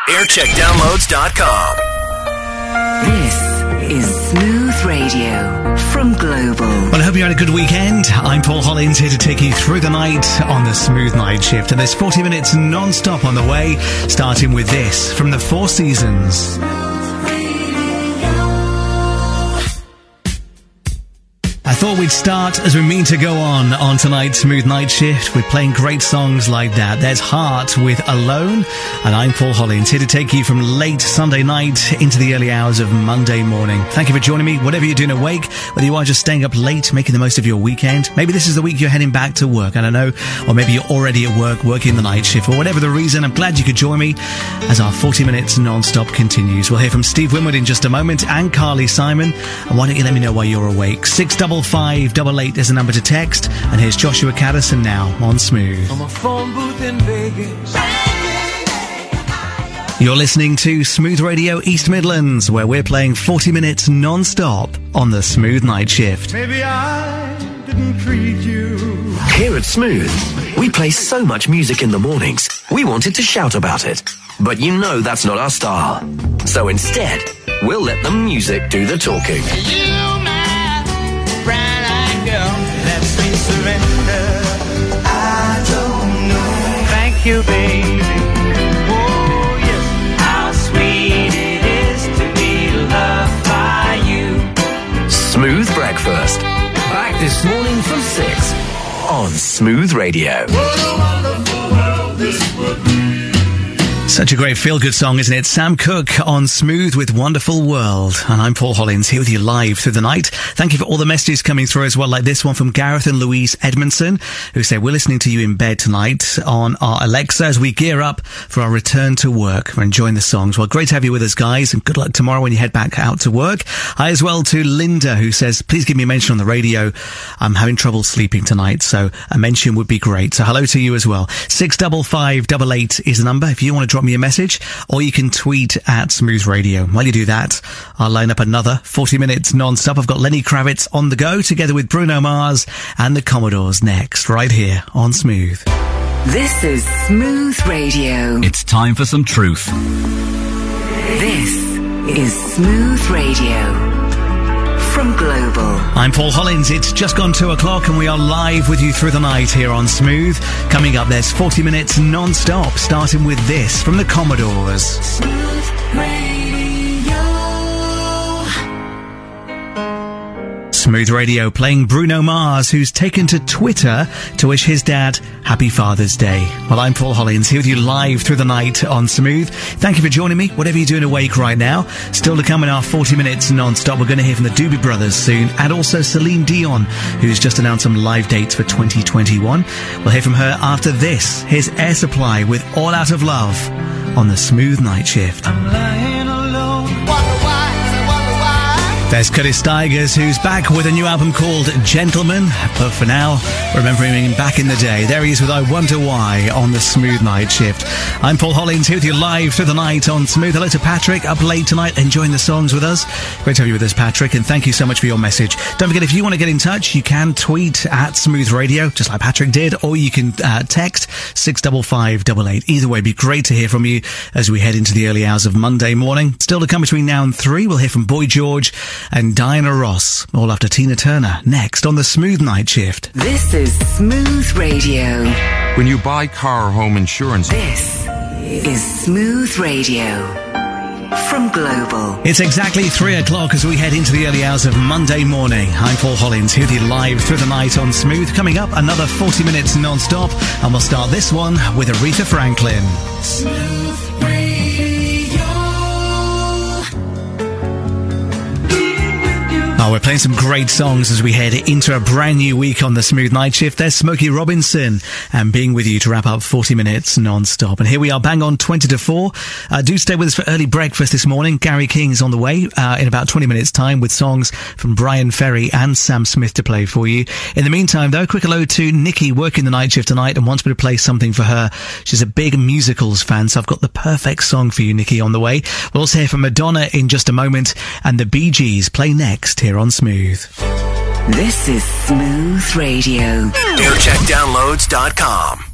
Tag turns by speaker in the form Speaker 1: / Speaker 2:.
Speaker 1: aircheckdownloads.com.
Speaker 2: This is Smooth Radio from Global.
Speaker 3: Well, I hope you had a good weekend. I'm Paul Hollins, here to take you through the night on the Smooth Night Shift. And there's 40 minutes non-stop on the way, starting with this from the Four Seasons. I thought we'd start as we mean to go on tonight's Smooth Night Shift with playing great songs like that. There's Heart with Alone, and I'm Paul Hollins, here to take you from late Sunday night into the early hours of Monday morning. Thank you for joining me, whatever you're doing awake, whether you are just staying up late, making the most of your weekend. Maybe this is the week you're heading back to work, I don't know, or maybe you're already at work working the night shift, or whatever the reason. I'm glad you could join me as our 40 minutes non-stop continues. We'll hear from Steve Winwood in just a moment, and Carly Simon, and why don't you let me know why you're awake. 65588 is the number to text, and here's Joshua Caddison now on Smooth.
Speaker 4: I'm a phone booth in Vegas.
Speaker 3: You're listening to Smooth Radio East Midlands, where we're playing 40 minutes non-stop on the Smooth Night Shift.
Speaker 4: Maybe I didn't treat you.
Speaker 1: Here at Smooth, we play so much music in the mornings, we wanted to shout about it. But you know that's not our style. So instead, we'll let the music do the talking.
Speaker 4: Let's me surrender. I don't know. Thank you, baby. Oh, yes. How sweet it is to be loved by you.
Speaker 1: Smooth Breakfast. Back this morning from 6 on Smooth Radio.
Speaker 4: What a wonderful world this would be.
Speaker 3: Such a great feel-good song, isn't it? Sam Cooke on Smooth with Wonderful World. And I'm Paul Hollins, here with you live through the night. Thank you for all the messages coming through as well, like this one from Gareth and Louise Edmondson, who say, we're listening to you in bed tonight on our Alexa as we gear up for our return to work. We're enjoying the songs. Well, great to have you with us, guys, and good luck tomorrow when you head back out to work. Hi as well to Linda, who says, please give me a mention on the radio. I'm having trouble sleeping tonight, so a mention would be great. So hello to you as well. 65588 is the number if you want to drop me a message, or you can tweet at Smooth Radio. While you do that, I'll line up another 40 minutes non-stop. I've got Lenny Kravitz on the go, together with Bruno Mars and the Commodores next, right here on Smooth.
Speaker 2: This is Smooth Radio.
Speaker 5: It's time for some truth.
Speaker 2: This is Smooth Radio from Global.
Speaker 3: I'm Paul Hollins. It's just gone 2 o'clock and we are live with you through the night here on Smooth. Coming up, there's 40 minutes non-stop, starting with this from the Commodores.
Speaker 2: Smooth Radio.
Speaker 3: Smooth Radio playing Bruno Mars, who's taken to Twitter to wish his dad Happy Father's Day. Well, I'm Paul Hollins, here with you live through the night on Smooth. Thank you for joining me, whatever you're doing awake right now. Still to come in our 40 minutes non-stop, we're going to hear from the Doobie Brothers soon, and also Celine Dion, who's just announced some live dates for 2021. We'll hear from her after this. Here's Air Supply with All Out of Love on the Smooth Night Shift.
Speaker 4: I'm lying alone.
Speaker 3: There's Curtis Stigers, who's back with a new album called Gentleman, but for now, remembering him back in the day. There he is with I Wonder Why on the Smooth Night Shift. I'm Paul Hollins, here with you live through the night on Smooth. Hello to Patrick, up late tonight, enjoying the songs with us. Great to have you with us, Patrick, and thank you so much for your message. Don't forget, if you want to get in touch, you can tweet at Smooth Radio, just like Patrick did, or you can text 65588. Either way, it'd be great to hear from you as we head into the early hours of Monday morning. Still to come between now and 3, we'll hear from Boy George and Diana Ross, all after Tina Turner, next on the Smooth Night Shift.
Speaker 2: This is Smooth Radio.
Speaker 6: When you buy car or home insurance,
Speaker 2: This is Smooth Radio from Global.
Speaker 3: It's exactly 3 o'clock as we head into the early hours of Monday morning. I'm Paul Hollins, here with you live through the night on Smooth. Coming up, another 40 minutes non-stop, and we'll start this one with Aretha Franklin.
Speaker 2: Smooth Radio.
Speaker 3: Oh, we're playing some great songs as we head into a brand new week on the Smooth Night Shift. There's Smokey Robinson and being with you to wrap up 40 minutes non-stop. And here we are, bang on 20 to 4. Do stay with us for early breakfast this morning. Gary King's on the way in about 20 minutes' time with songs from Brian Ferry and Sam Smith to play for you. In the meantime, though, quick hello to Nikki, working the night shift tonight and wants me to play something for her. She's a big musicals fan, so I've got the perfect song for you, Nikki, on the way. We'll also hear from Madonna in just a moment, and the Bee Gees play next here on Smooth.
Speaker 2: This is Smooth Radio.
Speaker 1: aircheckdownloads.com.